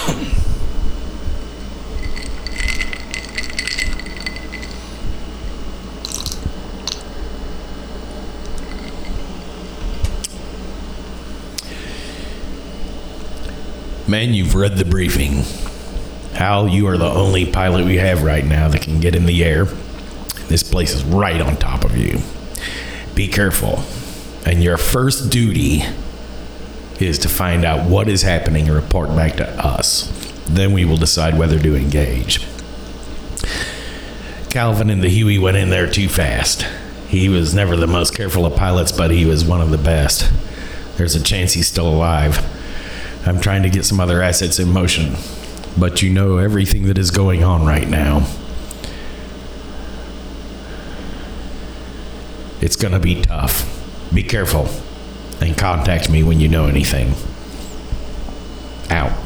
Man, you've read the briefing. Hal, you are the only pilot we have right now that can get in the air. This place is right on top of you. Be careful. And your first duty is to find out what is happening and report back to us. Then we will decide whether to engage. Calvin and the Huey went in there too fast. He was never the most careful of pilots, but he was one of the best. There's a chance he's still alive. I'm trying to get some other assets in motion, but you know everything that is going on right now. It's gonna be tough. Be careful and contact me when you know anything. Out.